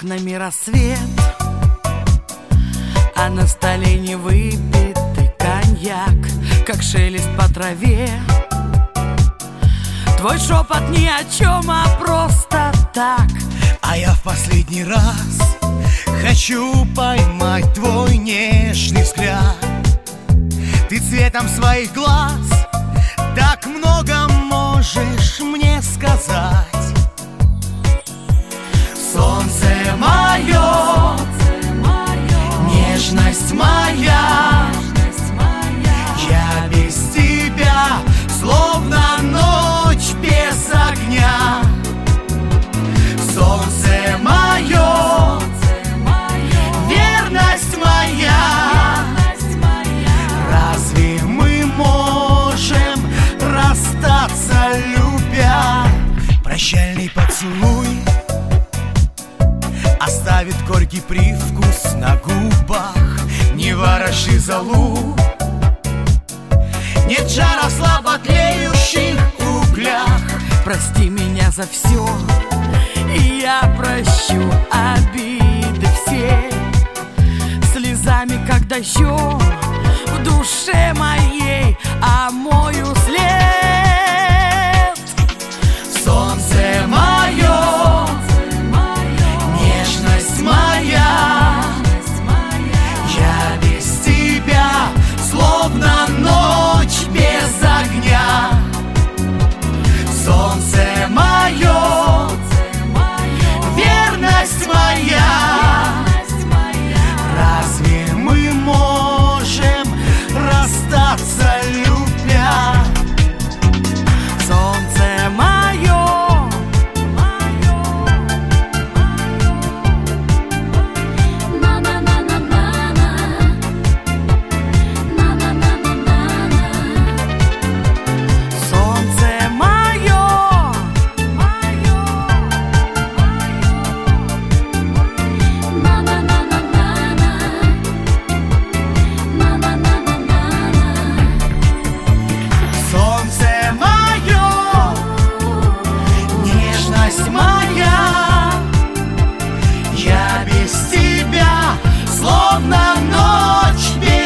окнами рассвет, а на столе не выпитый коньяк, как шелест по траве. Твой шепот ни о чем, а просто так. А я в последний раз хочу поймать твой нежный взгляд. Ты цветом своих глаз так много можешь мне сказать. Солнце мое, нежность моя, я без тебя словно ночь без огня. Солнце мое, верность моя, разве мы можем расстаться, любя? Прощальный поцелуй оставит горький привкус на губах. Не вороши золу, нет жара в слабо тлеющих углях. Прости меня за все, и я прощу обиды все. Слезами, как дождем, в душе моей омою след. Солнце мое, нежность моя, я без тебя словно ночь без огня. Солнце мое, верность моя, разве мы можем расстаться, любя? Солнце мое, солнце мое, Солнце мое, нежность моя, я без тебя словно ночь без